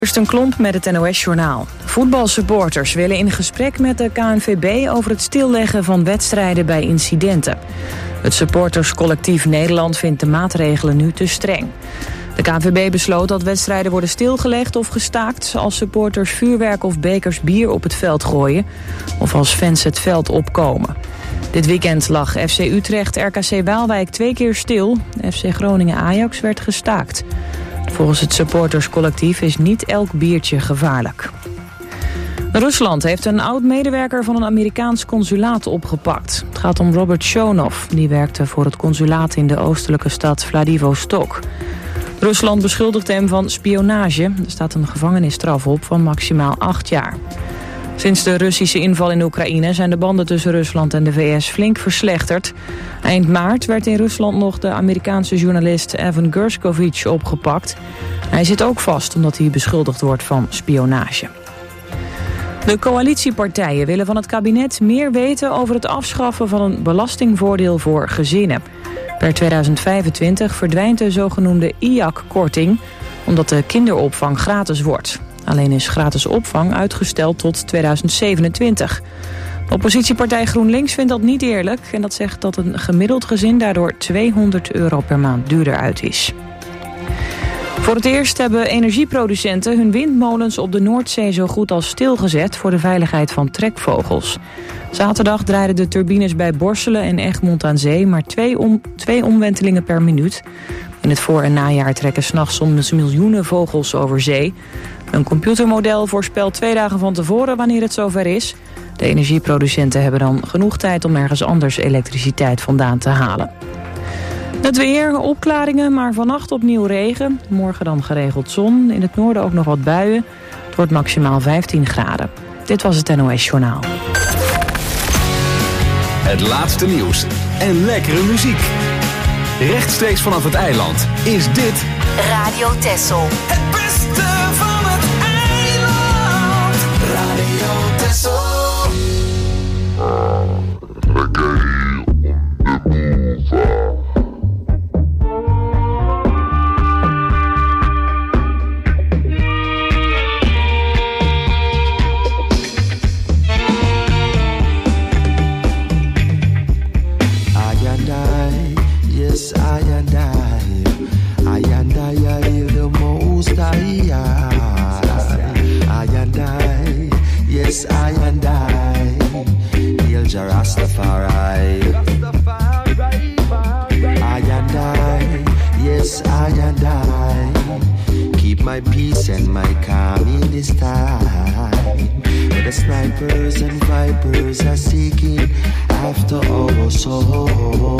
Kirsten Klomp met het NOS-journaal. Voetbalsupporters willen in gesprek met de KNVB over het stilleggen van wedstrijden bij incidenten. Het supporterscollectief Nederland vindt de maatregelen nu te streng. De KNVB besloot dat wedstrijden worden stilgelegd of gestaakt als supporters vuurwerk of bekers bier op het veld gooien of als fans het veld opkomen. Dit weekend lag FC Utrecht RKC Waalwijk 2 keer stil. FC Groningen Ajax werd gestaakt. Volgens het supporterscollectief is niet elk biertje gevaarlijk. Rusland heeft een oud-medewerker van een Amerikaans consulaat opgepakt. Het gaat om Robert Shonov, die werkte voor het consulaat in de oostelijke stad Vladivostok. Rusland beschuldigt hem van spionage. Er staat een gevangenisstraf op van maximaal 8 jaar. Sinds de Russische inval in Oekraïne zijn de banden tussen Rusland en de VS flink verslechterd. Eind maart werd in Rusland nog de Amerikaanse journalist Evan Gershkovich opgepakt. Hij zit ook vast omdat hij beschuldigd wordt van spionage. De coalitiepartijen willen van het kabinet meer weten over het afschaffen van een belastingvoordeel voor gezinnen. Per 2025 verdwijnt de zogenoemde IAC-korting omdat de kinderopvang gratis wordt. Alleen is gratis opvang uitgesteld tot 2027. De oppositiepartij GroenLinks vindt dat niet eerlijk en dat zegt dat een gemiddeld gezin daardoor €200 per maand duurder uit is. Voor het eerst hebben energieproducenten hun windmolens op de Noordzee zo goed als stilgezet voor de veiligheid van trekvogels. Zaterdag draaiden de turbines bij Borselen en Egmond aan Zee maar twee omwentelingen per minuut. In het voor- en najaar trekken 's nachts soms miljoenen vogels over zee. Een computermodel voorspelt 2 dagen van tevoren wanneer het zover is. De energieproducenten hebben dan genoeg tijd om ergens anders elektriciteit vandaan te halen. Het weer, opklaringen, maar vannacht opnieuw regen. Morgen dan geregeld zon. In het noorden ook nog wat buien. Het wordt maximaal 15 graden. Dit was het NOS Journaal. Het laatste nieuws en lekkere muziek. Rechtstreeks vanaf het eiland is dit Radio Texel. Het beste van het eiland. Radio Texel. Reggae on the move. Yes, I and I hear the most high. I and I, yes, I and I, hail Jah Rastafari. I and I, yes, I and I, keep my peace and my calm in this time. Where the snipers and vipers are seeking after our soul.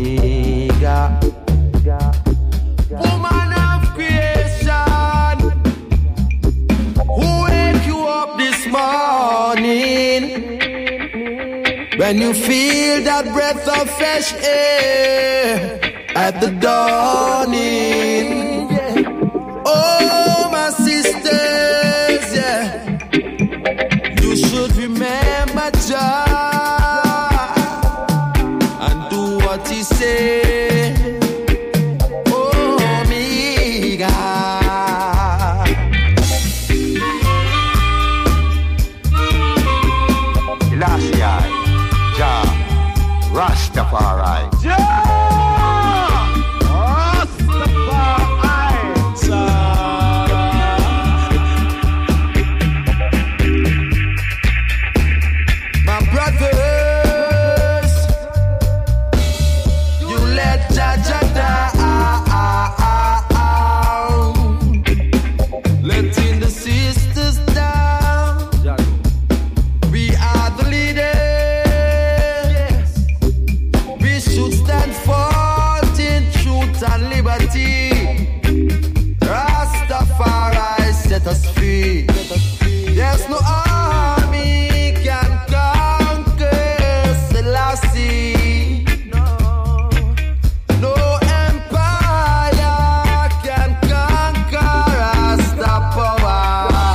Omega. Woman of creation, who wake you up this morning? When you feel that breath of fresh air at the dawning. Oh, my sisters, yeah. You should remember Jah and do what he said. Oh, me God. Elastia, Jah, Rastafari. There's no army can conquer Selassie. No empire can conquer Rastafari.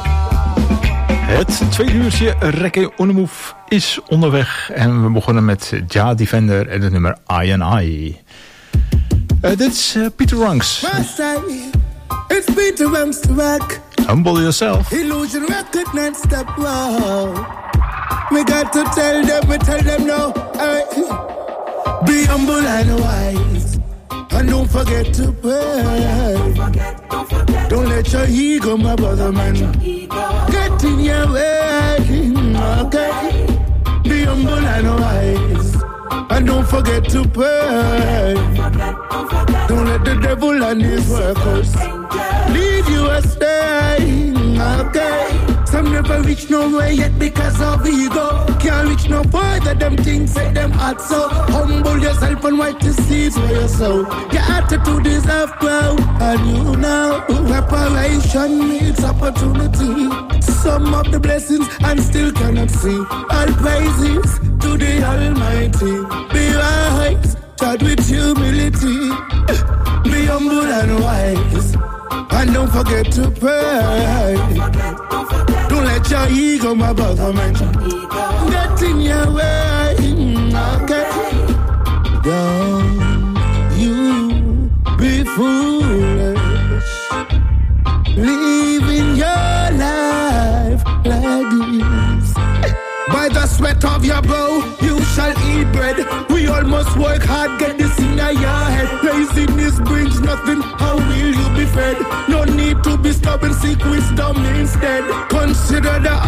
Het tweede uurtje Reggae on the Move is onderweg. En we begonnen met Jah Defender en het nummer I and I. Dit is Peter Runks. It's Peter Runks to rock. Humble yourself. Illusion record non-stop, wow. Me got to tell them no. Be humble and wise. And don't forget to pray. Don't let your ego, my brother, man, get in your way, okay? Be humble and wise. And don't forget to pray. Don't let the devil and his workers lead you astray, okay? Some never reach nowhere yet because of ego. Can't reach no further, them things say them hot. So humble yourself and wipe the seeds for your soul. Your attitude is half proud, and you know reparation needs opportunity. Some of the blessings and still cannot see. All praises to the Almighty. Be wise, start with humility. Be humble and wise. And don't forget to pray. Don't let your ego, my brother, man, get in your way, okay? Don't you be foolish, living your life like this. By the sweat of your brow, you shall eat bread. We all must work hard, get this in your head. Praising this brings nothing, how will you be fed? No need to be stubborn, seek wisdom instead. Consider the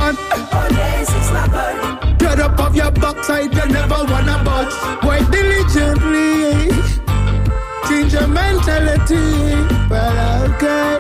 get up off your backside, you never wanna budge. Work diligently, change your mentality, well, okay.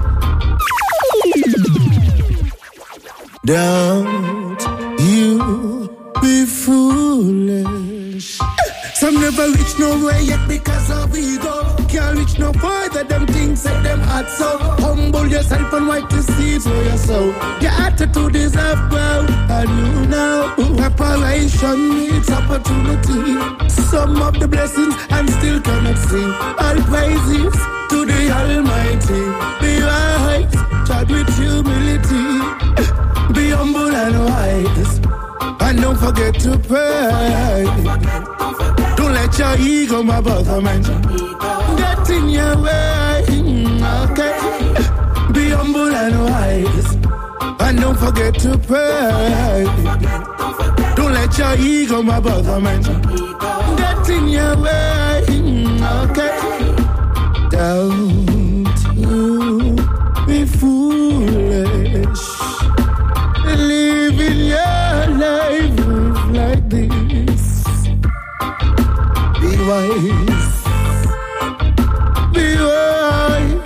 Don't you be foolish. Some never reach nowhere yet because of ego. Can't reach no further, them things say them hot. So humble yourself and wipe the seeds for your soul. Your attitude is half proud, and you know reparation needs opportunity. Some of the blessings and still cannot see. All praises to the Almighty. Be wise, start with humility. Be humble and wise, and don't forget to pray. Don't let your ego, my brother, man, get in your way, okay? Be humble and wise, and don't forget to pray. Don't let your ego, my brother, man, get in your way, okay? Don't you be foolish, living your life like this. Be wise, be wise.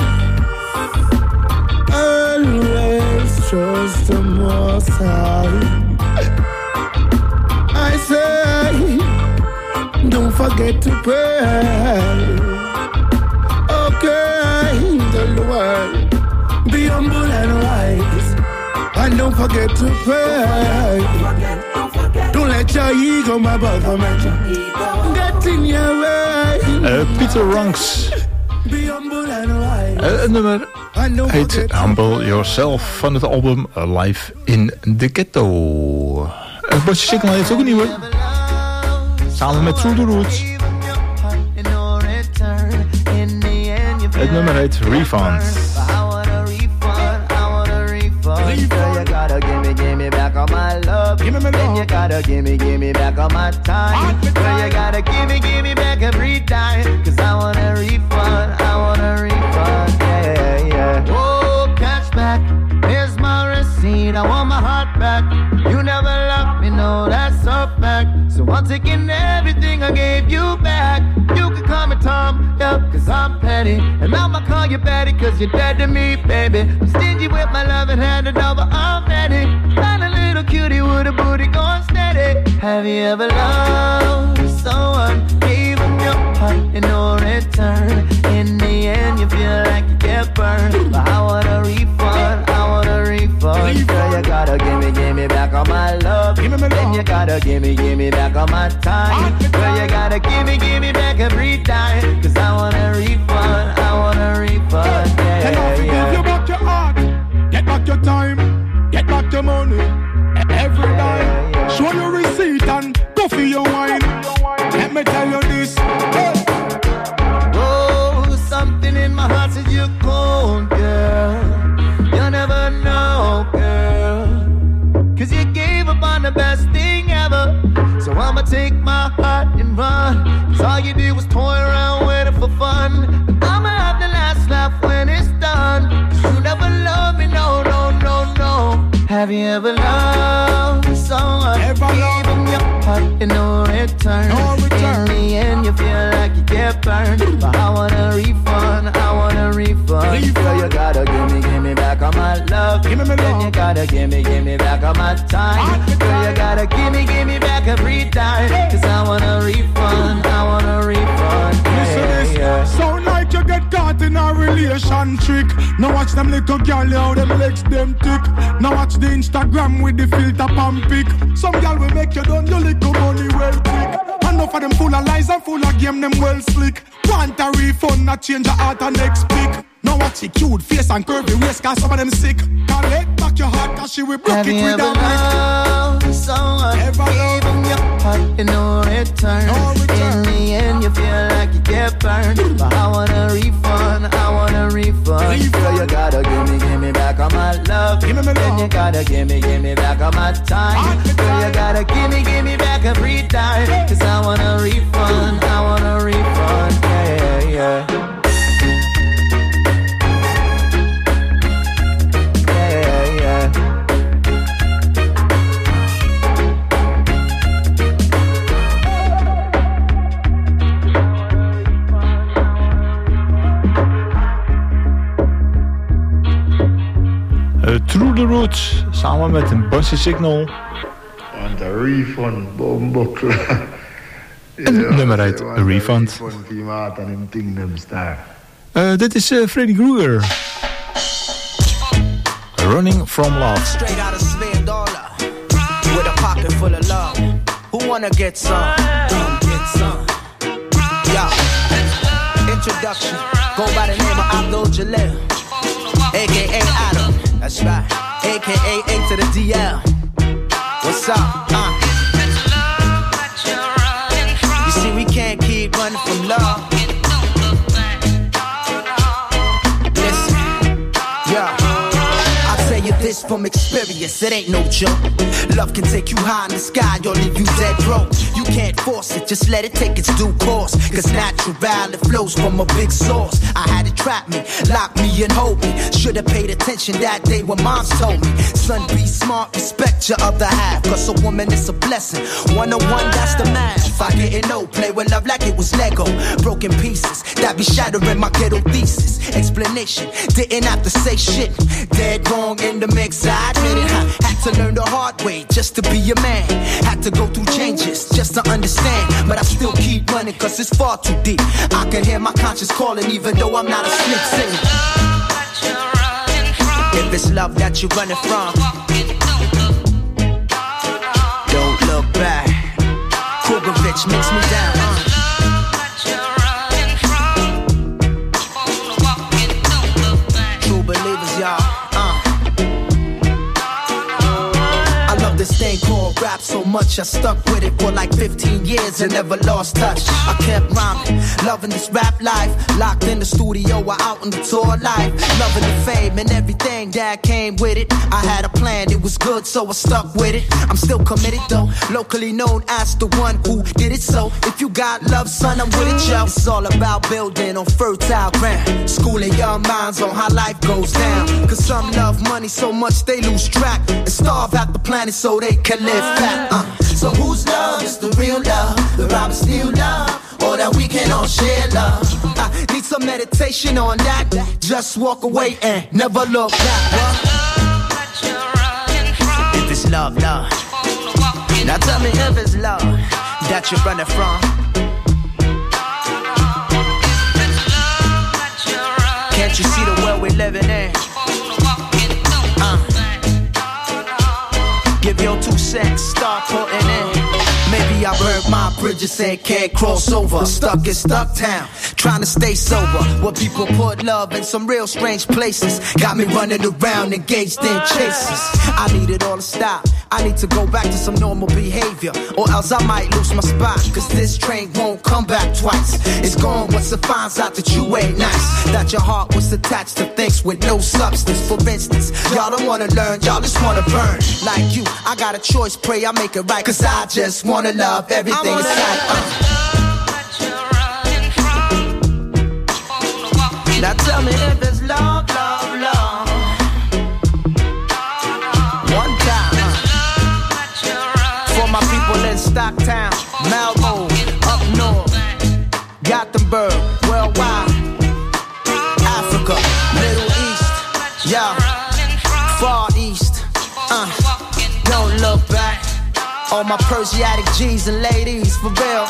Always trust the Most High. I say, don't forget forget to pray. Okay, the Lord, be humble and wise, and don't forget to pray. Don't let your ego, my brother, get in your way. Peter Runks. Be humble and wise. Het nummer heet Humble Yourself van het album Live in the Ghetto. Bosje Signal heeft ook een nieuwe. Samen met Through the Roots. Het nummer heet Refund. You gotta give me back all my love. Then you gotta give me back all my time. Girl, you gotta give me back every time. Cause I want a refund, yeah, yeah. Oh, cash back, here's my receipt. I want my heart back. You never loved me, no, that's a fact. So I'm taking everything I gave you back. You can call me Tom, yeah, cause I'm petty. And I'ma call you Betty, cause you're dead to me, baby. I'm stingy with my love and hand it over, I'm ready. Find a little cutie with a booty going steady. Have you ever loved someone, gave them your heart and no return? In the end you feel like you get burned. But I want a refund, Girl, you gotta give me back all my love. Then you gotta give me back all my time. Girl, you gotta give me back every time. Cause I want a refund, yeah, Tell her to give you back your heart, get back your time, get back your money, every dime. Show your receipt and go for your wine. Let me tell you this. Hey. Oh, something in my heart says you're cold, girl. You'll never know, girl. Cause you gave up on the best thing ever. So I'ma take my heart and run. Cause all you did was toy around with it for fun. And I'ma have the last laugh when it's done. Cause you never loved me, no, no, no, no. Have you ever loved someone? Ever gave them your heart and no return. No return. In the end you feel like you get burned. But I want a refund, Girl, you gotta give me back all my love. Give me my Then love. you gotta give me back all my time. Girl, you gotta give me back every time. Cause I want a refund, Listen this, yeah. sound like you get caught in a relation trick. Now watch them little girl how them legs them thick. Now watch the Instagram with the filter pump pic. Some girl will make you done your little money well quick. Enough of them full of lies and full of game them well slick. Want a refund, not change your heart and next pick. Now watch the cute face and curvy waist, cause some of them sick. Can't let back your heart, cause she will break Have it you with ever a brick. loved someone? Ever Gave them your heart and no return. No return. In the end you feel like you get burned. But I want a refund, Girl, you gotta give me back all my love. Give me my Then love. you gotta give me back all my time. Girl, you gotta give me back every time. Cause I want a refund, yeah, yeah. Through the Roots, samen met een Bosje Signal. Want de refund, bombokkel. En het nummer heet Refund. Dit is Freddy Krueger. Running from Love. Straight out of Spare Dollar, with a pocket full of love. Who wanna get some? Get some. Yo, introduction. Go by the name of Abdul Jalil, a.k.a. Adam. That's right, a.k.a. A to the DL. What's up? You see, we can't keep running from love. Listen, yeah. This from experience, it ain't no joke. Love can take you high in the sky or leave you dead broke. You can't force it, just let it take its due course. Cause natural, it flows from a big source. I had it trap me, lock me and hold me. Should've paid attention that day when moms told me. Son, be smart, respect your other half. Cause a woman is a blessing, 1-on-1, that's the math. I didn't know, play with love like it was Lego. Broken pieces, that be shattering my ghetto thesis. Explanation, didn't have to say shit. Dead wrong in the mix, I admit it. Had to learn the hard way just to be a man. Had to go through changes just to understand. But I still keep running cause it's far too deep. I can hear my conscience calling even though I'm not asleep singing. If it's love that you're running from, don't look back. Krugovich makes me down. True believers, y'all. I love this thing called rap so much I stuck with it for like 15 years and never lost touch. I kept rhyming, loving this rap life. Locked in the studio or out on the tour life. Loving the fame and everything that came with it. I had a plan, it was good so I stuck with it. I'm still committed though, locally known as the one who did it. So if you got love son, I'm with it, yo. It's all about building on fertile ground. Schooling young minds on how life goes down. Cause some love money so much they lose track and starve out the planet so they can live fat. So whose love is the real love? The rob and steal love, or that we can all share love? I need some meditation on that. Just walk away and never look back. If it's love, love. Now tell me if it's love that you're running from. Can't you see the world we're living in? Give your 2 cents, start putting in. Maybe I burned my bridges and can't cross over. Stuck in stuck town, trying to stay sober. Where people put love in some real strange places. Got me running around engaged in chases. I need it all to stop. I need to go back to some normal behavior, or else I might lose my spot. Cause this train won't come back twice. It's gone once it finds out that you ain't nice. That your heart was attached to things with no substance. For instance, y'all don't wanna learn, y'all just wanna burn. Like you, I got a choice, pray I make it right. Cause I just wanna love everything inside. Now tell me if it's love, love, love. One time for my people in Stocktown, Malmo, up north, Gothenburg, worldwide, Africa, Middle East, yeah, Far East. Don't look back. All my Persiatic G's and ladies, for real,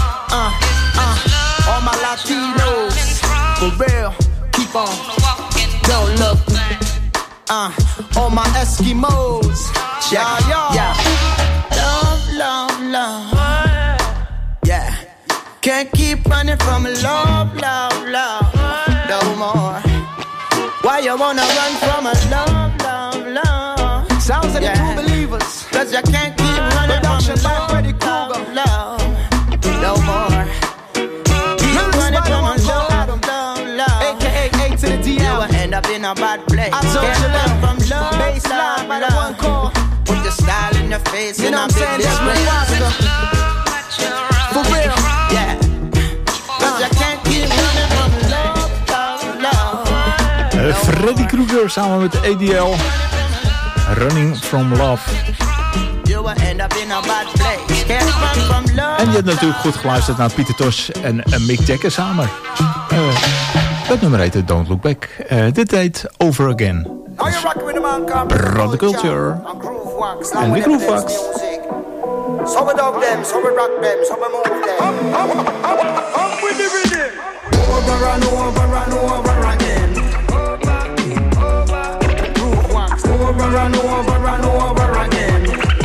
all my Latinos, for real, keep on, don't look, all my Eskimos, yeah, love, love, love, yeah, can't keep running from love, love, love, no more, why you wanna run from a love, love, love, sounds like the true believers, cause you can't keep running from love, love, love, no more. Keep running from love, love, love, AKA A to the DM. You will end up in a bad place. I told you love from love, baseline by the one call. Put the style in your face, you know what I'm saying? This for real, yeah. Cause you can't keep running from love, love, love. Freddy Krueger samen met ADL. Running from Love. En je hebt natuurlijk goed geluisterd naar Pieter Tosh en Mick Jagger samen. Dat nummer heette Don't Look Back. Dit heet Over Again. Brother Culture. En de Groove Wax. So we dub them, so we rock them, so we move them. Up with the rhythm. Over and over and over again. Over and over and over again.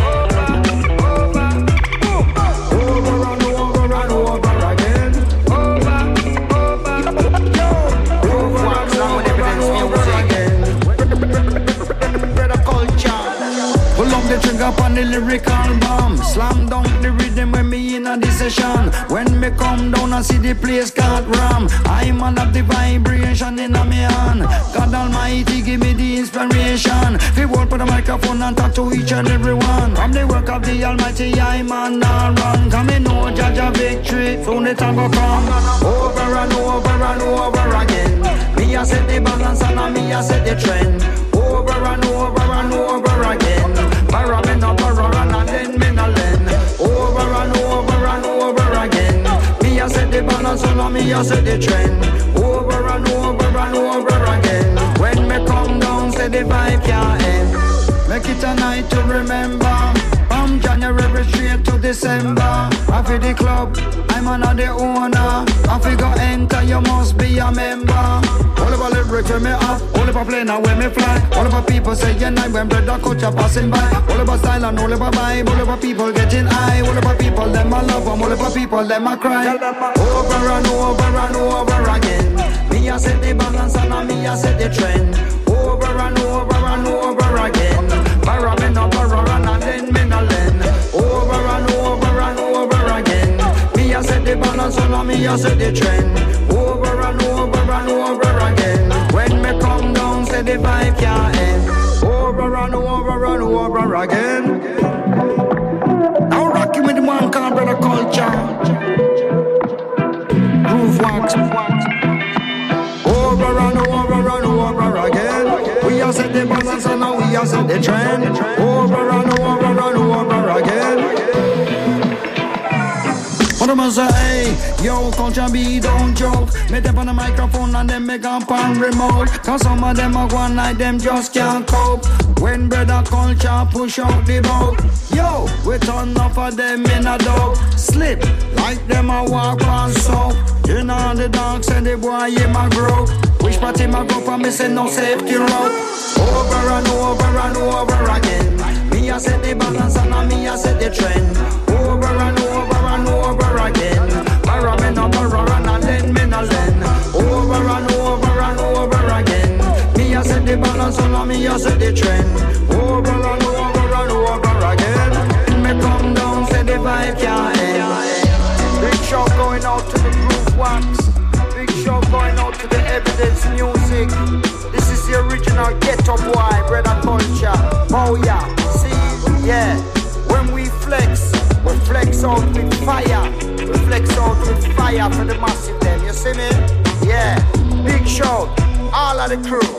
Over and over and over again. Over and over again. Brother Culture. Pull up the trigger upon the lyrical bomb. Slam down the rhythm when me in a the session. When me come down and see the place got ram. I man up the vibration in a me hand. God Almighty give me the inspiration. We won't put a microphone and talk to each and everyone. From the work of the Almighty I man not run. Come in no judge a victory. From the time go come. Over and over and over again. Me a set the balance and me a set the trend. Over and over and over again. Borrow me no borrow and lend me no lend. Over and over and over again. Me a set the balance balance on me, I set the trend. Over and over and over again. When me come down, say the vibe can't end. Make it a night to remember. From January straight to December. I feel the club, I'm another owner. I figure enter, you must be a member. All of our lyrics when me up, all of our plane and when me fly. All of our people say your night when brother culture passing by. All of our style and all of our vibe, all of our people getting high. All of our people, them I love them, all of our people, them I cry. Over and over and over again. Me I set the balance and me I set the trend. Over and over and over again. Barra me no barra and then me no lend. Over and over and over again. Me I set the balance on me I set the trend. Over and over and over again. When me come down, say the vibe can't end. Over and over and over again. Now rocking with the one called Brother Culture. Groove wax. Over and over and over again. We are set the balance and now we are set the trend. Over and over and over again. What am I say? Hey, yo, Culture B, don't joke. Me them on the microphone and them make up on remote. Cause some of them are one like them just can't cope. When Brother Culture push out the boat. Yo, we turn off of them in a dog. Slip, like them a walk on soap. You know the dogs and the boy in my group. Which party my go for me say no safety rope. Over and over and over again. Me I set the balance and me I set the trend. Over and over and over again. Barra me no barra and then me no lend. Over and over and over again. Me I set the balance and me I set the trend. Over and over and over again. Me come down, say the vibe can't end. Big show going out to the Groove Wax. Big show going out to the Evidence Music. This is the original Ghetto Boy, Brother Culture. Oh yeah, see, yeah. When we flex out with fire. We flex out with fire for the massive them, you see me? Yeah, big show, all of the crew.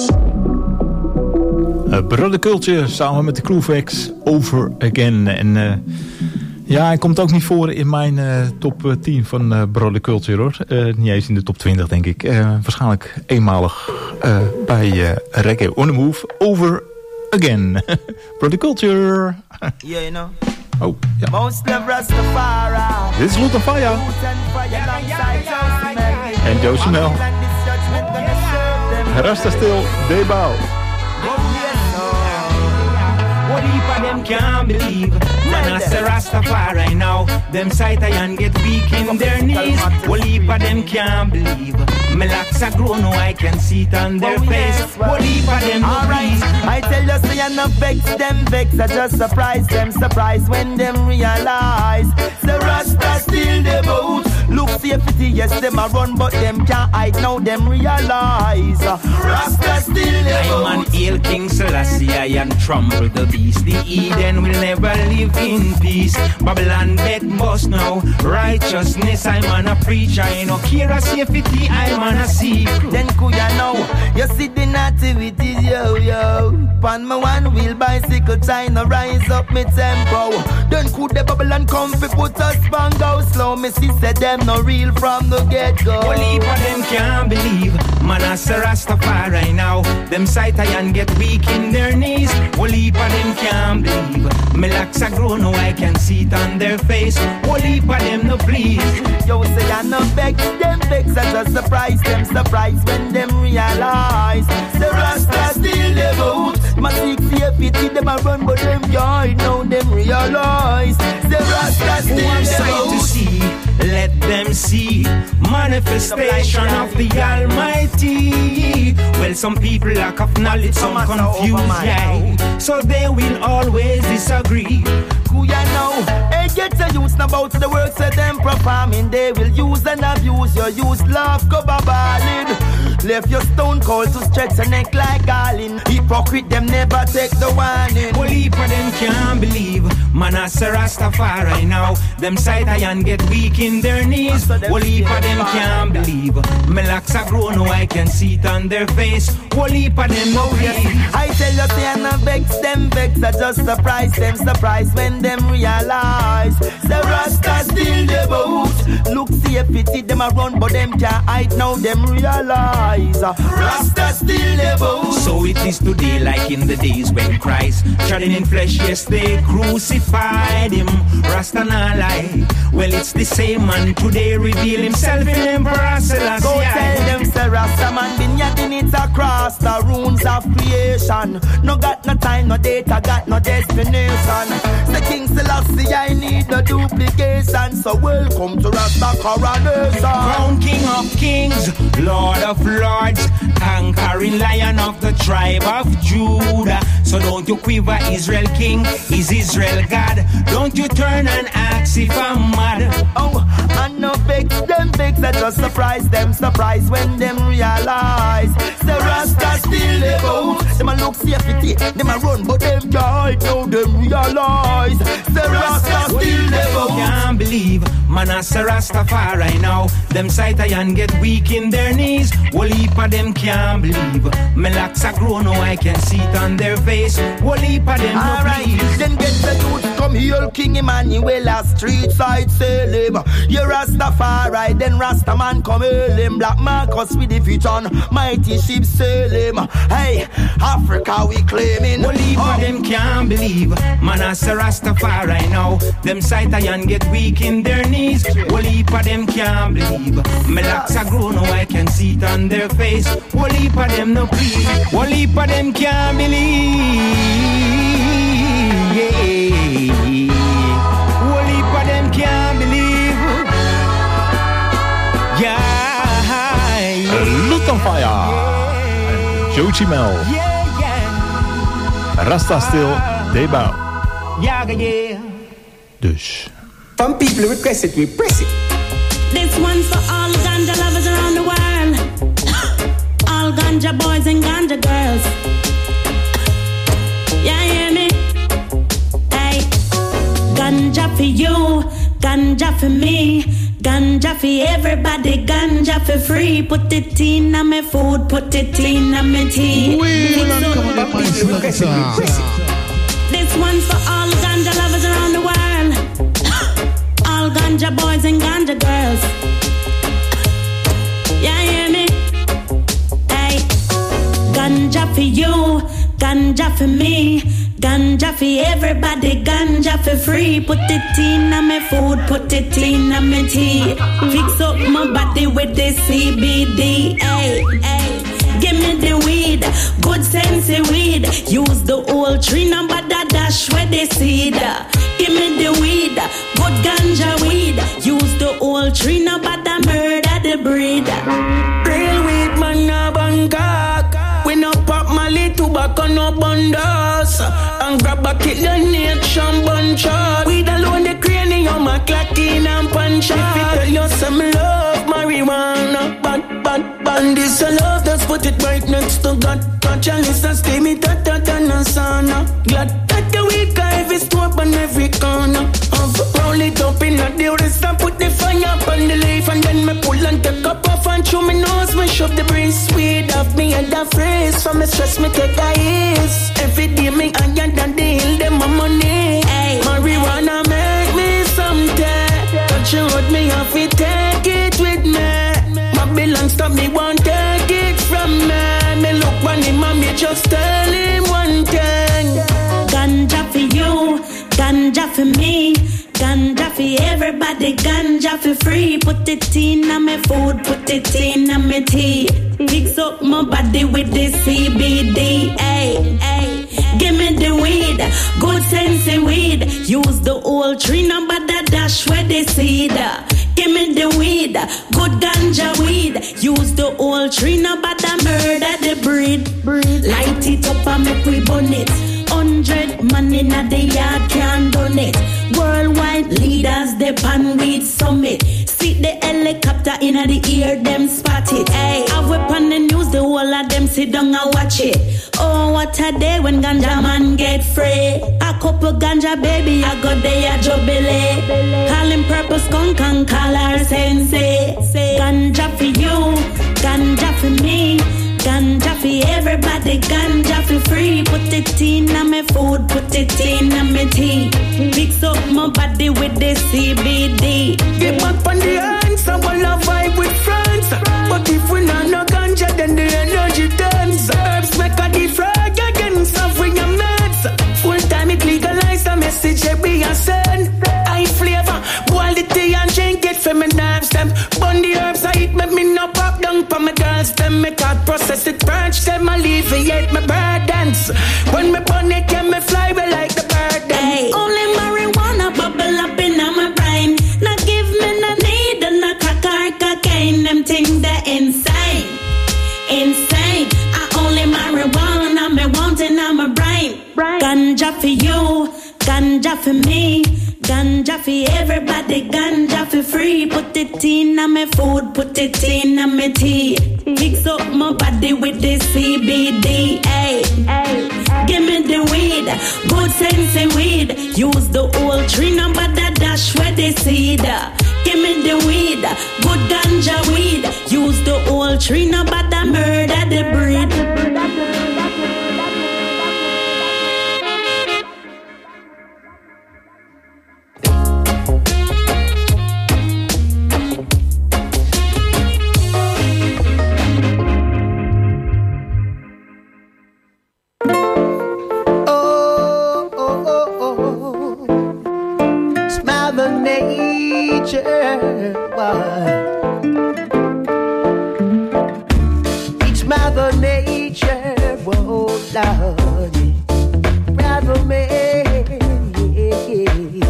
Brother Culture samen met de Groove Over Again. En ja, hij komt ook niet voor in mijn top 10 van Brother Culture hoor. Niet eens in de top 20 denk ik. Waarschijnlijk eenmalig bij Reggae on the Move Over Again. Brother Culture. Yeah, you know. Oh, ja. Dit is Lutan Fyah. En Josie Mel. Rasta Stil, Debao. What heap of them can't believe. Man, I say Rastafari now. Them sight and get weak in their knees. What heap of them can't believe. Me locks are grown, no I can see it on their face. What heap of them alright, I tell you, say I no vex them vex. I just surprise them, surprise when them realize the Rasta still the boat. Look safety, yes, them a run, but them can't hide. Now them realize Rasta still the boat. I'm an ill King Selassie, I and trample the beast. The Eden will never live in peace. Babylon bed bust now. Righteousness, I'm on a preacher. I no care a safety, I'm on a sea. Then Kuya now, you see the nativities, yo, yo. Pan my one wheel bicycle trying to rise up me tempo. Then could the Babylon come fi put us bang go slow. Me see said them no real from the get-go. Well, heap of them can't believe. Man, I say Rastafari now. Them sight and get weak in their knees. Well, heap of them can't believe. Me locks are grown, no I can see it on their face. Well, heap of them no please. Yo, say I no vex them vex. I just surprise them, surprise when them realize the Rasta still the boat. My six safety them a run, but them joy now them realize the Rasta still one the sight boat. to see, let them see manifestation of the Almighty. Well, some people lack of knowledge, some confused, yeah. So they will always disagree. Kuya now, hey, get the youth now about the works that them performing. They will use and abuse your use, love, go babalid. Left your stone cold to stretch your neck like garland. Hypocrite them never take the warning. Well, heap of them can't believe. Man, I say Rastafari now. Them sight iron get weak in their knees. Well, heap of them can't believe. My locks are grown, no I can see it on their face. Well, heap of them no believe. I tell you, say I'm not vex them vex. I just surprise when them realize. The Rasta still the boat. Look, see if it them a run, but them can't hide now. Them realize. Rasta still the boat. So it is today, like in the days when Christ treading in flesh, yes, they crucified him. Rasta not lie. Well, it's the same man today reveal himself in Emperor Selassie. Go tell them, say Rasta man been yapping it across the runes of creation. No got no time, no data, got no destination. The King Selassie, I need no duplication. So welcome to Rasta coronation. Crown King of Kings, Lord of Lords, conquering Lion of the tribe of Judah. So don't you quiver, Israel King is Israel God. Don't you turn and ask if I'm mad. Oh, I no vex them vex. I just surprise when them realize. The Rasta still live out. Them a look safety, them a run, but them can't know them realize. The Rasta still live out. Can't believe, man, I say Rastafari now. Them sight iron get weak in their knees. Well, heap of them can't believe. My locks are grown, no I can see it on their face. Well, heap of them no please. Then get the youth come here, King Emmanuel, a street side Salem. You Rastafari, then Rasta man come hail him. Black Marcus with the feet on mighty ship Salem. Hey, Africa we claiming. Well, heap of them can't believe. Man, I say Rastafari now. Them sight iron get weak in their knees. Well, heap of them can't believe. My locks are grown, no I can see it on their face. Well, heap of them no please. Well, heap of them can't believe. Yeah. Well, heap of them can't believe. Yeah. Loot on Fire. Joji Mel. Rasta Still, Deba. Yeah. Dus. Some people request it, we press it. This one's for all ganja lovers around the world. All ganja boys and ganja girls. Yeah, hear me? Hey, ganja for you, ganja for me, ganja for everybody, ganja for free. Put it in on my food, put it in on my tea. This one's for all ganja lovers around the world. All ganja boys and ganja girls. Yeah, hear me? Hey, ganja for you, ganja for me, ganja for everybody, ganja for free. Put it in on my food, put it in on my tea. Fix up my body with the CBD. Hey, give me the weed, good sense weed. Use the old tree number that dash with the seed. Give me the weed, good ganja weed. Use the old tree number that murder the breed. Real weed man no Bangkok. We no pop Mali, tobacco no bundos. And grab a kill your nation bunch out. We alone the cranium a clock in and punch out. If you tell you some love, marijuana, bad. This a love, just put it right next to God. Touch a list and stay me tata than sana. Glad that the weed guy is to up on every corner. Roll it up in a the wrist and put the fire up on the leaf. And then me pull and take up off and chew me nose. Me shove the breeze, sweet off me and the phrase. From me stress me take a ease. Every day me higher than the hill, them my money. Hey, marijuana make me something. Touch you with me, have to take it with me. Babylon stop me, won't take it from me. Me look one him and me just tell him one thing. Ganja for you, ganja for me, ganja for everybody, ganja for free. Put it in on my food, put it in on my tea. Fix up my body with the CBD. Hey, give me the weed, good sense weed. Use the old tree number that dash with the seed. Give me the weed, good ganja weed. Use the old tree number that murder the breed. Light it up and make we burn it. 100 man in a the yard can't done it. Worldwide leaders, they pan weed summit. See the helicopter in the ear, them spot it. Hey, I whip on the news, the whole of them sit down and watch it. Oh, what a day when ganja man get free. A couple ganja baby, I got there a jubilee. Call him purple skunk and call her sensei. Ganja for you, ganja for me. Ganja for everybody, ganja for free. Put it in my food, put it in my tea. Mix up my body with the CBD. Get back on the hands, I wanna vibe with friends. But if we not no ganja, then the energy turns. Herbs make a difference against suffering and meds. Full time it legalize a message that we are send. I flavor, boil the tea and drink it for my nerves them. Bun the herbs I eat, make me no pop down for my girls them. Me thought process it, purge them, alleviate my burdens. When me bun it, can me fly away like the bird. Hey, only marijuana bubble up in my brain. Not give me no need and no crack or cocaine. Them things that insane, insane. I only marijuana me want in my brain. Ganja for you, ganja for me. Ganja for everybody, ganja for free. Put it in my food, put it in my tea. Mix up my body with the CBD. Hey, give me the weed, good sense weed. Use the whole tree, number that dash where they seed. Give me the weed, good ganja weed. Use the whole tree, number that murder the breed. It's Mother Nature, whoa, Lord, Mother man, yeah.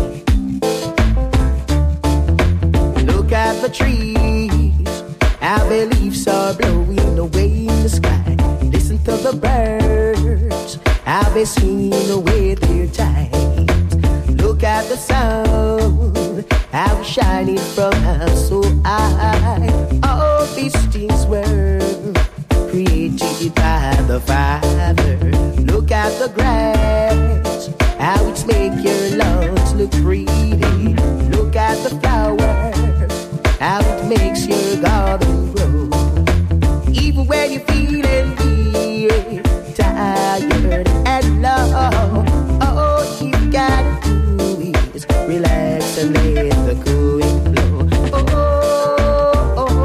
Look at the trees, our leaves are blowing away in the sky. Listen to the birds, how they sing away their time. Look at the sun, how shining from us so high. All these things were created by the Father. Look at the grass, how it's make your lawns look pretty. Look at the flowers, how it makes your garden grow. Even when you're feeling weary, tired and low, all you gotta do is relax and let the cool wind blow. Oh, oh,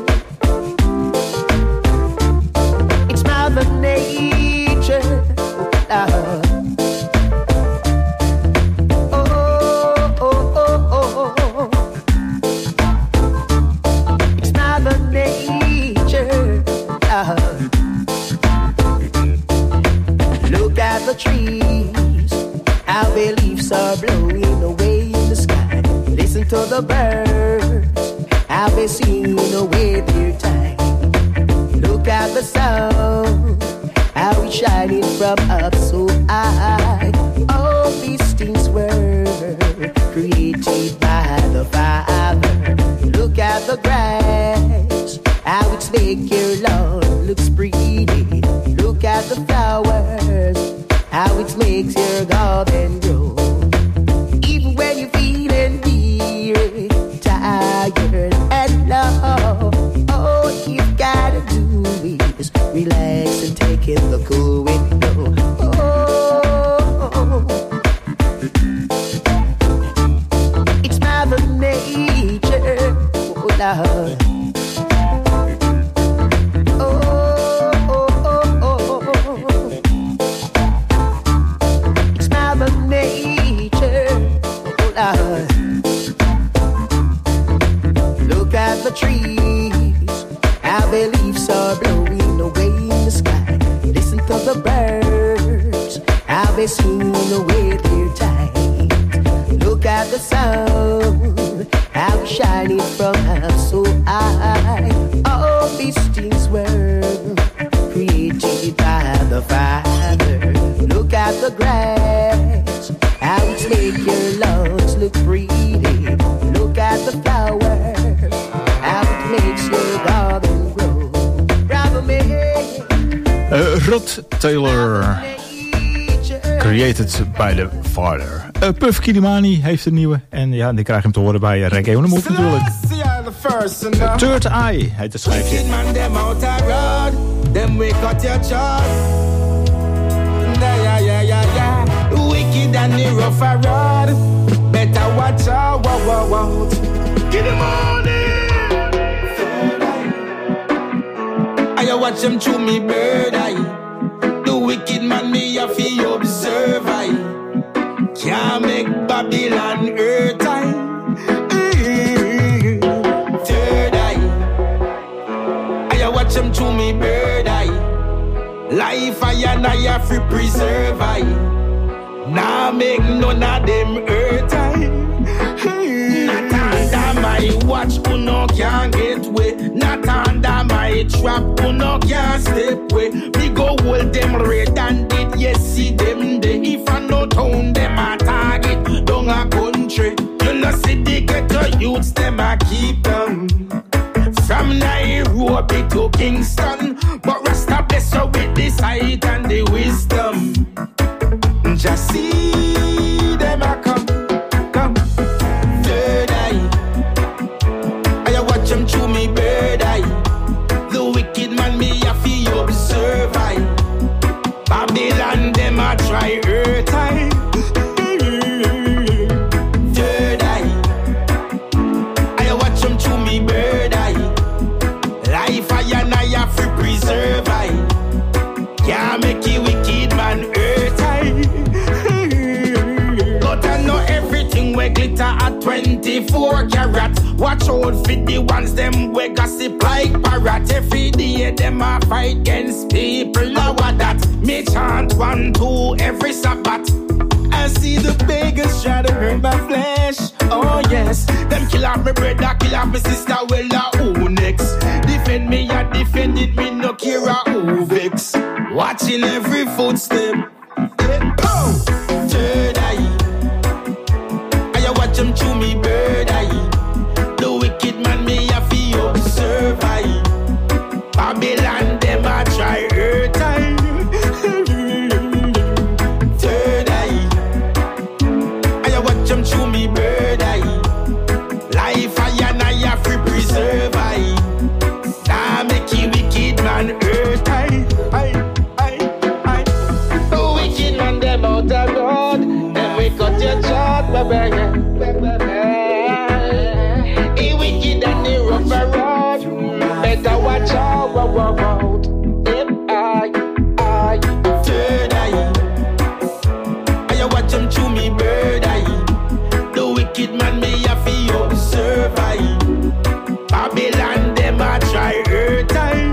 oh. It's Mother Nature. Oh, oh, oh, oh. It's Mother Nature. Look at the trees, how their leaves are blowing away in the sky. Listen to the birds, how they sing away their time. Look at the sun, how it's shining from up so high. All these things were created by the Father. Look at the grass, how it's make your lawn looks pretty. Look at the flowers, how it makes your garden grow. Even when you're feeling weary, tired and low, all you've gotta do is relax and take in the cool wind blow. Oh, it's Mother Nature, oh Lord. Look at the trees, how their leaves are blowing away in the sky. Listen to the birds, how they sing away their time. Look at the sun, how it's shining from up so high. All these things were created by the Father. Look at the grass, how it's make your lawns look pretty. Look at the flowers, makes your garden grow. Bravo me. Rod Taylor, created by the father. Puff Kidimani heeft een nieuwe. En ja, die krijg je hem te horen bij Reggae on the Move natuurlijk. Third Eye heet het schijfje. Wicked and the rough road. Better watch out, wow. Get him on it. I watch them chew me bird eye. The wicked man me have to observe I. Can't make Babylon earth eye. Third eye. I watch them chew me bird eye. Life I and I have to preserve I. Nah make none of them earth eye. Not under my watch, who no can't get way. Not under my trap, who no can't step way. Me go hold them red and did, yes, see them there. If I no town, them a target, down a country. You know see the ghetto youths, them a keep them. From Nairobi to Kingston. But Rasta bless you with the sight and the wisdom. Just see them a come. Third eye. I watch them chew me bird eye. The wicked man me a fi observe I. Babylon them a try earth eye. Third eye. I watch them chew me bird eye. Life I and I have to preserve I. Can't make you wicked man earth eye. But I know everything we glitter at 24 karat. Watch out for the ones them we gossip like parrot. Every day them a fight against people. Now what that? Me chant 1, 2 every Sabbath. I see the beggars try to hurt my flesh. Oh yes, them kill off my brother, kill off my sister. Well, who next? Defend me, I defended me, no care who vex. Watching every footstep. Oh, third eye. I watch them chew me bird eye. The wicked man me a fi observe I. Babylon them a try earth eye. Third eye. I watch them chew me bird eye. Life I and I have to preserve I. Nah make you wicked man earth eye. The wicked man them out the road. Then we cut your short, baby. He wicked and the rough road. Better watch out, wow. Yep, I. Third eye. I watch them chew me bird eye. The wicked man me have to observe I. Babylon them a try earth eye.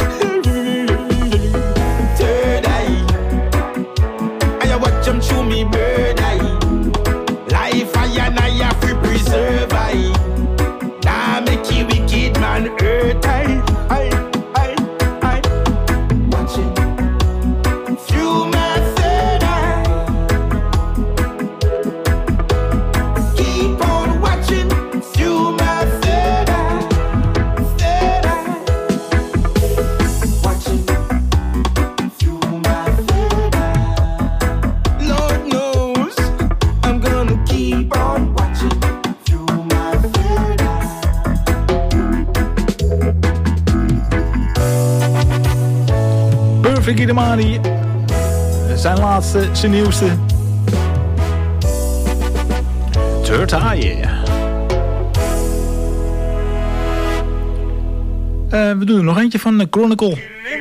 Third eye. I watch them chew me bird eye. Life I and I have to preserve I. Nah make you wicked man earth I. Watching through my third eye. Keep on watching through my third eye. Third eye. Watching through my third eye. Lord knows I'm gonna keep on watching through my third eye. Puff Kidimani. Zijn laatste, zijn nieuwste. Third Eye. We doen er nog eentje van Chronicle.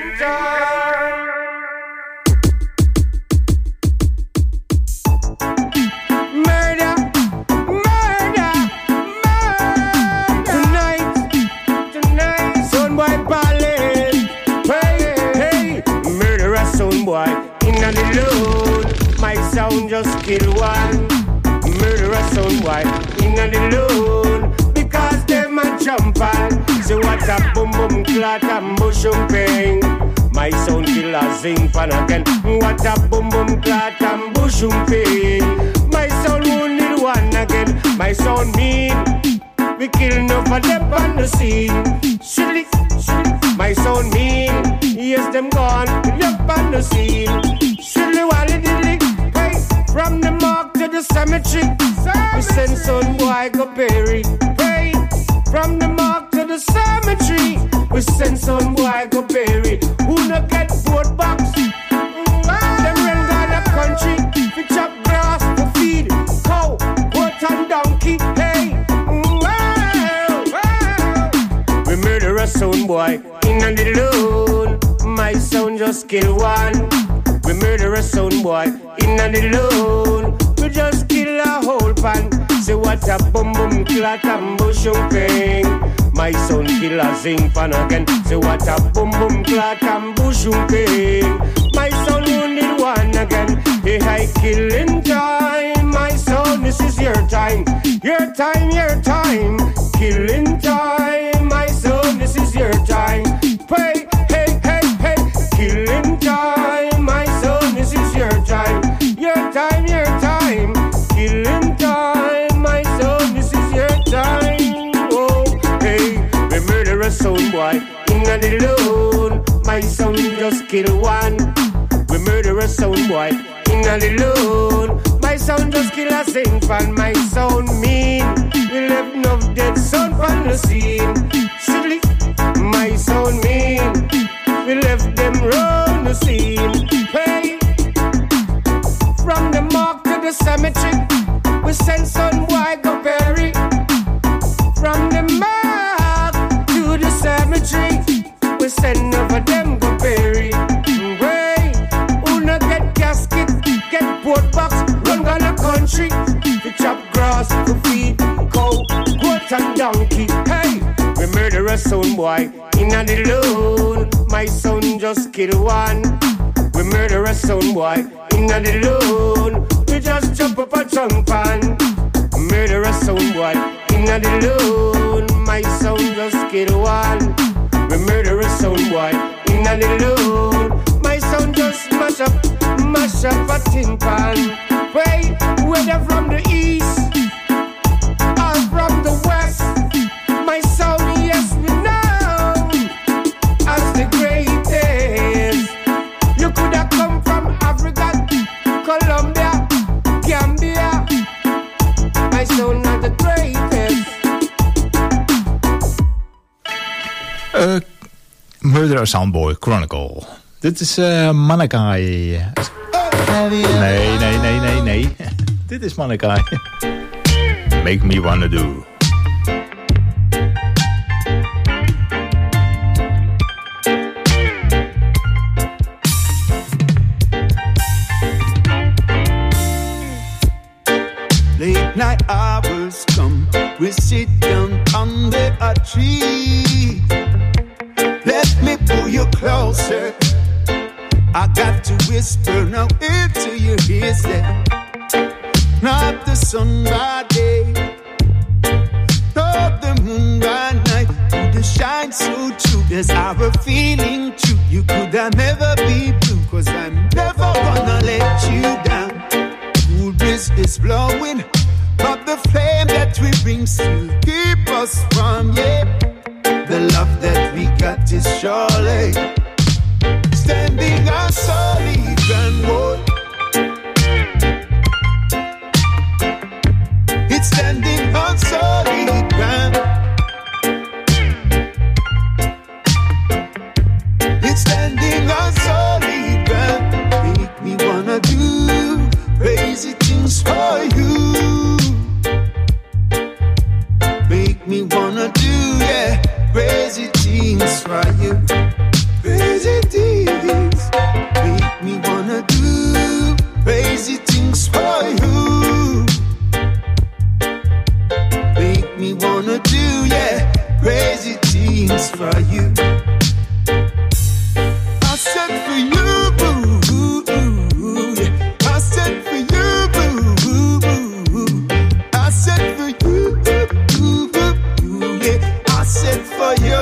Just kill one murderous son boy in the loan because them a jump on. So what a boom boom clot and mushroom pain. My son kill a zinc pan again. What a boom boom clot and mushroom pain. My son wounded one again. My son mean We kill enough of them on the scene. Silly, my sound mean. Yes, them gone, look on the scene. Silly, wally dilly. Hey, from the mark to the cemetery. We send son boy go bury. Hey, from the mark to the cemetery. We send son boy go bury. Who no get board box? Them run down the country. We chop grass to feed cow, goat and donkey. Hey, we murder a son boy in a little. My son just kill one. We murder a son boy in a little. We just kill a whole pan. Say what a boom boom clat and bushum ping. My son kill a zinc pan again. Say what a boom boom clat and bushum ping. My son wounded one again. Hey, I killing time. My son, this is your time. Your time, your time. Killing time. My son, this is your time. Hey, hey, hey, hey. Killing time. My son, this is your time. Your time, your time. Killing time. My son, this is your time. Oh, hey. We murder a son boy in a little. My son just kill one. We murder a son boy in a little. My son just kill a sing fan. My son mean. We left no dead son from the scene. Silly. My son mean. We left them round the scene. Hey. From the mark to the cemetery. We send son boy go bury. From the mark to the cemetery. We send over them go bury. Way, who no get casket, get boat box, run down the country. We chop grass to feed cow, goat and donkey. Hey, we murder a son boy in a little. My son just kill one. We murder a son boy in a little. We just chop up a chunk pan. Murder a son boy in a little. My son just kill one. We murder a son boy in a little. My son just mash up a tin pan. Hey, whether from the east or from the west, my son, yes, we know as the greatest. You could have come from Africa, Colombia, Gambia. My son are the greatest. Murder Soundboy Chronicle. Dit is Manakai. Nee. Dit is Manakai. Make Me Wanna Do. Late night hours come, we sit down under a tree. Let me pull you closer. I got to whisper now into your ears that not the sun by day, not the moon by night, could shine so true. There's our feeling true. You could never be blue, 'cause I'm never gonna let you down. Cool breeze is blowing, but the flame that we bring still keep us from, yeah. The love that we got is surely standing on solid ground. It's standing on solid ground. It's standing on solid ground. Make me wanna do crazy things for you. Make me wanna do, yeah, crazy things for you. Crazy things. Make me wanna do crazy things for you. Make me wanna do, yeah, crazy things for you. I said for you, boo, yeah. I said for you, boo, I said for you, yeah. I said for you.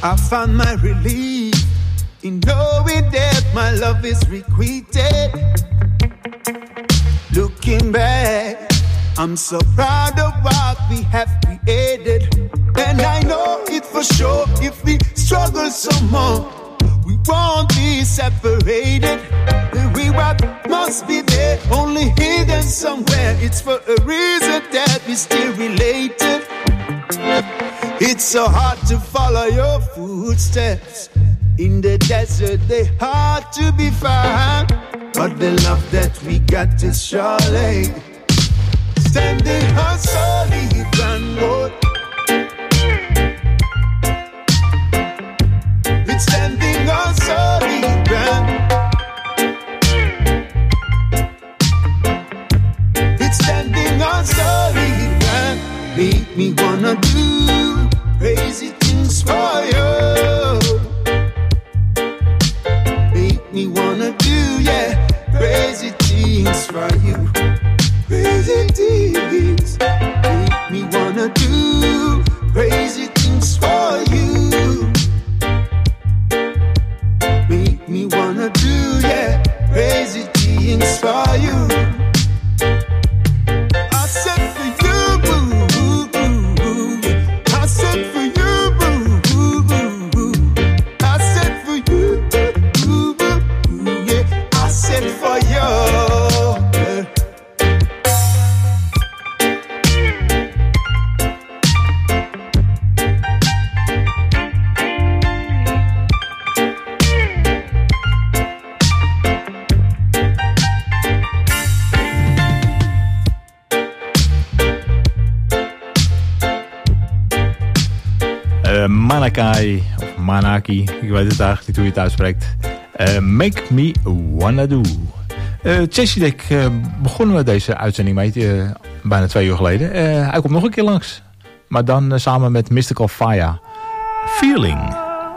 I found my relief in knowing that my love is requited. Looking back, I'm so proud of what we have created. And I know it for sure, if we struggle some more, we won't be separated. The reward must be there, only hidden somewhere. It's for a reason that we still related. It's so hard to follow your footsteps. In the desert, they hard to be found. But the love that we got is surely standing on solid ground. It's standing on solid ground. It's standing on solid ground. Make me wanna do crazy things for you. Make me wanna do, yeah, crazy things for you. Crazy things. Make me wanna do crazy things for you. Make me wanna do, yeah, crazy things for you. I said for you, boo, boo, boo. I said for you, boo, boo, boo. I said for you, boo, boo, boo, yeah. I said for you. Manakai, of Manaki, ik weet het eigenlijk niet hoe je het uitspreekt. Make Me Wanna Do. Chessie Deck begonnen we deze uitzending mee, bijna 2 uur geleden. Hij komt nog een keer langs. Maar dan samen met Mystical Fire. Feeling.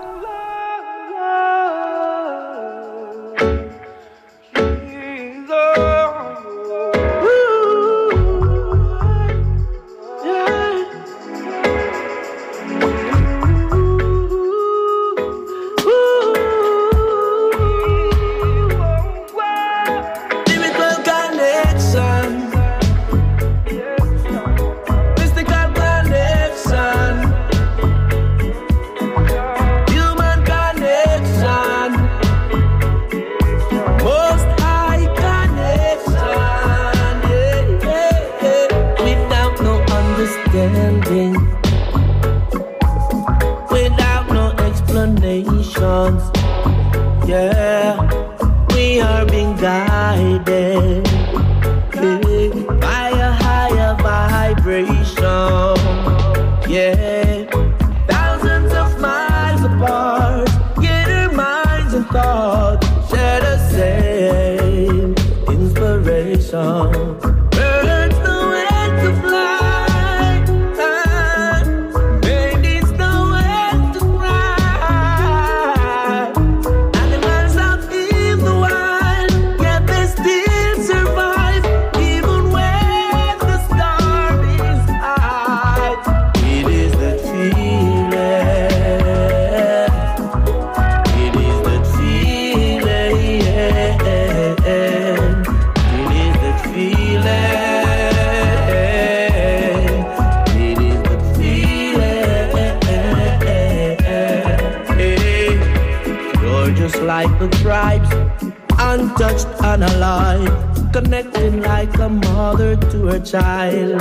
Child,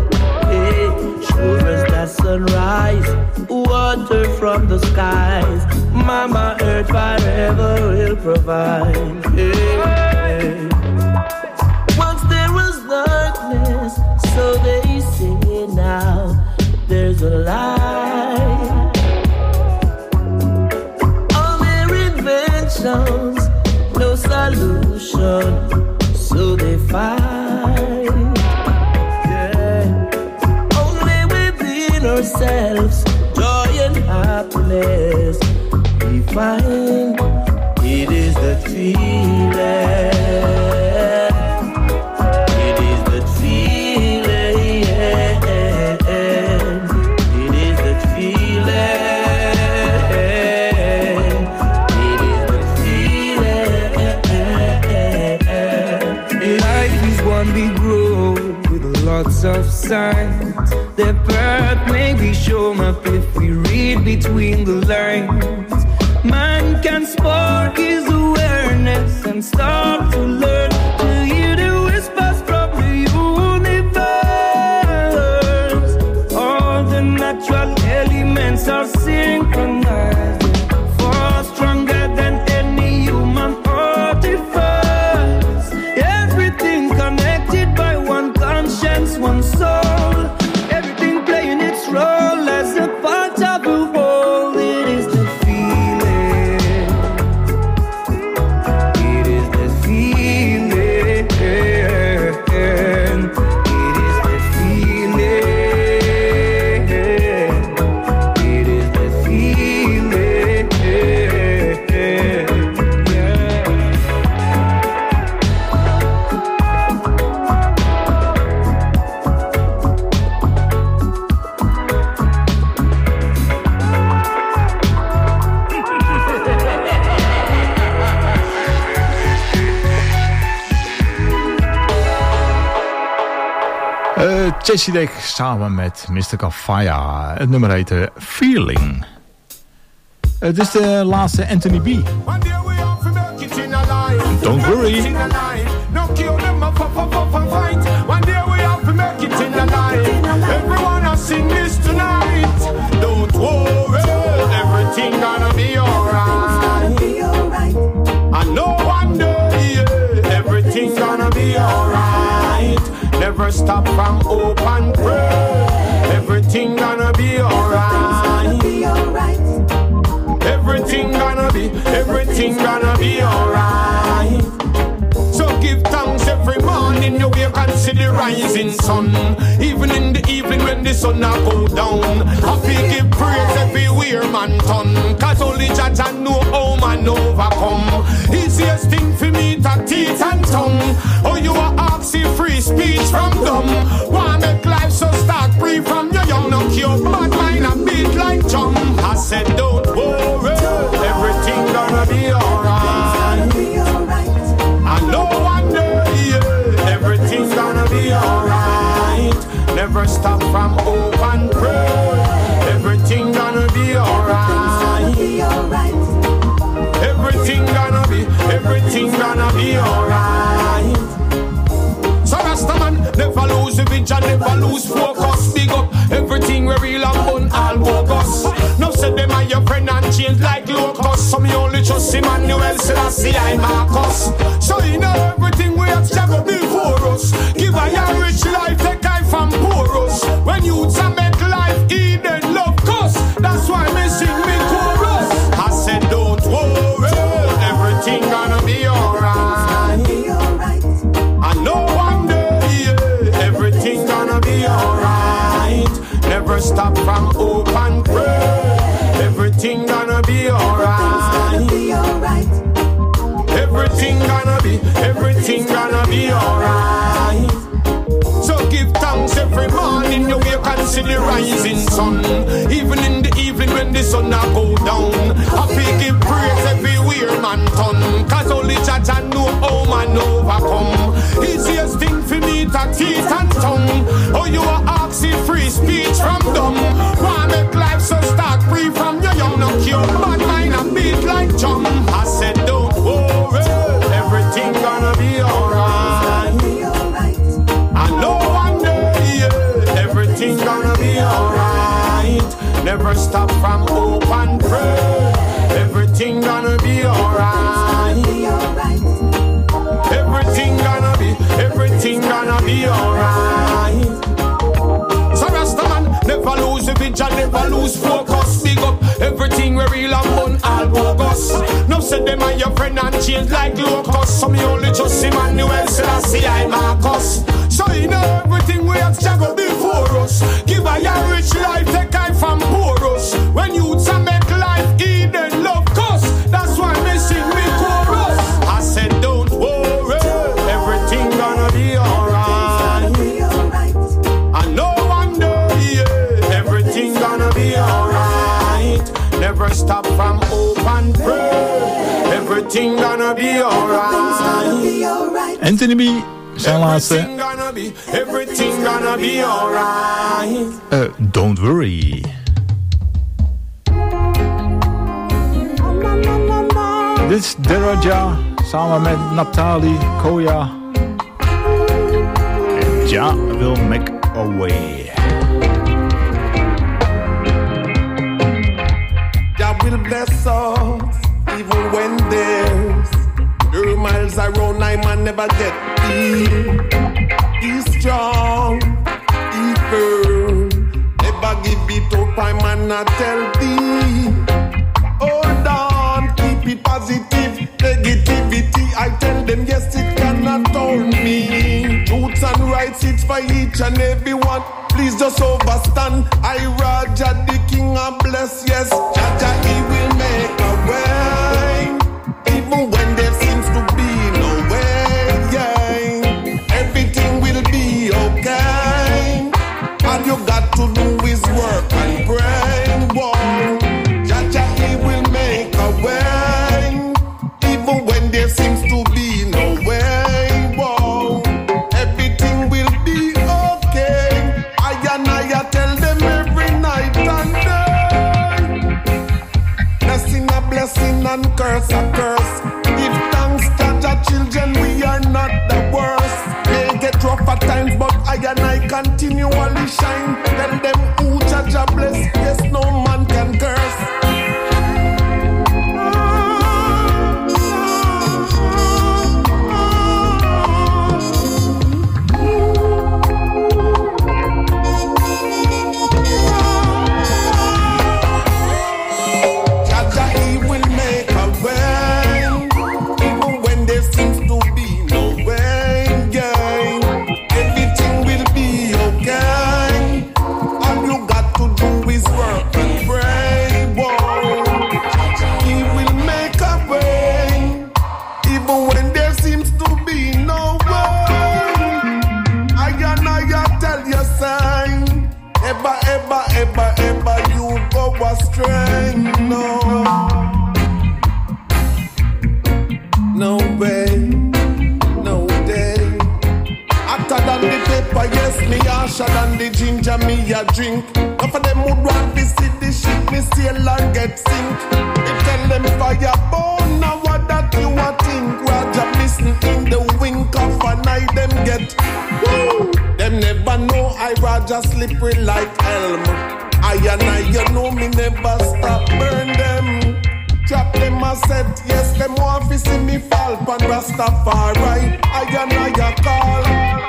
hey, sure as that sunrise, water from the skies, Mama Earth forever will provide. Hey, hey. Once there was darkness, so they say now there's a light. All their inventions, no solution, so they fight. Ourselves, joy and happiness we find. It is the feeling. It is the feeling. It is the feeling. thoughts of sight. Their path may be shown up if we read between the lines. Man can spark his awareness and start to learn to hear the whispers from the universe. All the natural elements are synchronized, far stronger than any human artifice. Everything connected by one conscience, one soul. Everything playing its role as a part of the whole. It is the feeling. It is the feeling. It is the feeling. It is the feeling. Jesse Deck samen met Mr. Fire. Het nummer heet Feeling. Het is de laatste Anthony B. Don't worry. No kill them up, fight. One day we have to make it in the night. Everyone has sing this tonight. Don't worry, everything gonna be alright. I know one day, yeah, everything gonna be alright. Never stop from hope and pray. Everything gonna be alright. Everything gonna be alright. So give thanks every morning, you wake and see the rising sun. Even in the evening when the sun a go down, happy give praise everywhere man turn. Cause only Jah know how man overcome. Easiest thing for me to teeth and tongue. Oh, you are asking free speech from them. Wanna make life so start free from your young. No cure bad mind and beat like drum. I said don't worry, everything gonna be alright. I know one day, yeah, everything's gonna be alright. Never stop from hope and pray. Everything gonna be alright. Everything gonna be alright. So Rastaman, never lose the vision, never lose focus. Big up everything we real and fun, all bogus. No say them are your friend and change like locusts. Some you only trust Emmanuel Selassie I Marcus. So you know everything we have struggled before us. Give a young rich life, take I from porous. When you make life Eden, love cost. That's why me sing me chorus. I said don't worry, everything gonna be alright. I know one day, yeah, everything gonna be alright. Never stop from hope and pray. Everything gonna be alright. Everything gonna be alright. So give thanks every morning, you wake and see the rising sun. Even in the evening when the sun a go down, happy give praise everywhere man turn. Cause only Jah know how man overcome. Easiest thing for me to teeth and tongue. Oh, you are asking free speech from them. Wanna make life so start free from your young. No cure bad mind and beat like drum. I said don't worry, everything gonna be alright. I know one day, yeah, everything gonna be alright. Never stop from hope and pray. Everything gonna be alright. Everything gonna be alright. So Rastaman, never lose the vision, never lose focus. Big up everything we real and fun, all bogus. No say them are your friend and change like locusts. Some you only trust Emmanuel Selassie I Marcus. So you know everything we have struggled before us. Give a young rich life, take I from porous. When you make life Eden, love cost. That's why me sing me chorus. I said don't worry, everything gonna be alright. I know one day, yeah, everything gonna be alright. Never stop from hope and pray. Everything gonna be alright. Anthony B, zijn laatste. gonna be, everything gonna be alright. Don't worry. Dit is Deraja samen met Naphtali, Koya. En Ja will make a way. Jah will bless us, even when there's 3 miles around, I man never get beat. Be strong, be firm, never give it up, I man not tell thee. Hold on, keep it positive, negativity, I tell them yes it cannot hold me. Truths and rights, it's for each and every one. Please just overstand, I Raja the King and bless, yes. Jaja, he will make a way, even when there seems to be no way, yeah. Everything will be okay. All you got to do is work and pray, whoa. Jaja, he will make a way, even when there seems to be no way, whoa. Everything will be okay. I tell them every night and day. Blessing a blessing and curse a curse. Give thanks to the children, we are not the worst. They get rough at times, but I continually shine. Tell them who Jaja bless, yes, no man can curse. No way, no day. Hotter than the pepper, yes, me harsher than the ginger, me a drink. Enough of them would want to see the ship, me sail and get sink. They tell them fire burn, now what that you a think? Raja missing in the wink of an eye, them get. Woo! Them never know I Raja slippery like elm. I and I, you know me never stop burn them. Trap them a set, yes, them want to see me fall pan Rastafari. I and I call.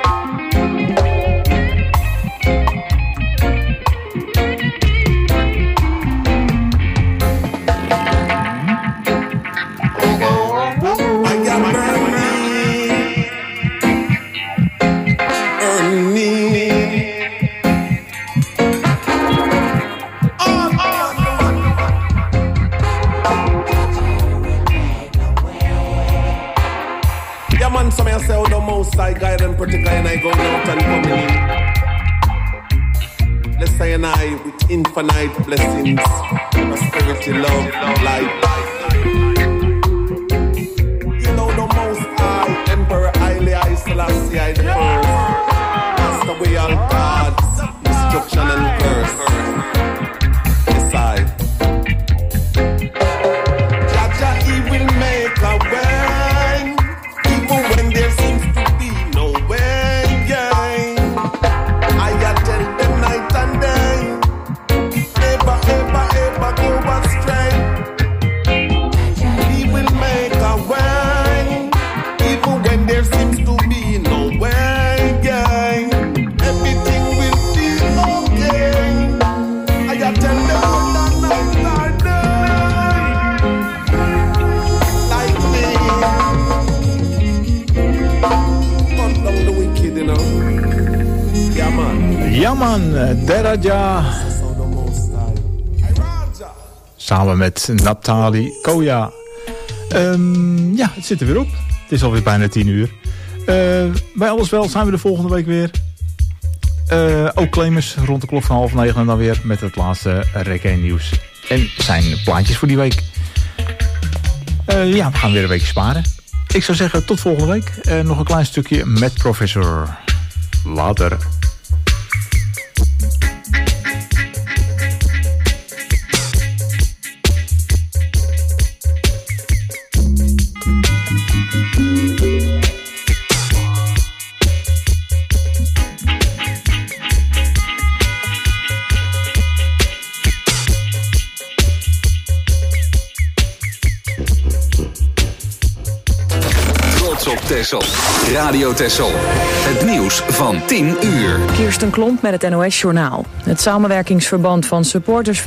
Some of say the most I guide and protect and I go out and coming in. Let's say and I with infinite blessings, prosperity, love, life. You know the most I, Emperor Haile I Selassie I the first. That's the way all gods, destruction and curse. Decide. Jaja, he will make a way. When there seems to be no way, yeah. I tell them night and day, ever, ever, ever go astray. He will make a way, even when there seems to be no way, yeah. Everything will be okay. I tell them that night and day, like me. Ja man, Deraja. Samen met Naphtali, Koya. Ja, het zit er weer op. Het is alweer bijna 10 uur. Bij Alles Wel zijn we de volgende week weer. Ook Clemens rond de klok van 8:30 en dan weer met het laatste reggae nieuws. En zijn plaatjes voor die week. Ja, we gaan weer een weekje sparen. Ik zou zeggen tot volgende week. Nog een klein stukje met Professor. Later. Op Texel. Radio Texel. Het nieuws van 10 uur. Kirsten Klomp met het NOS-journaal. Het samenwerkingsverband van supporters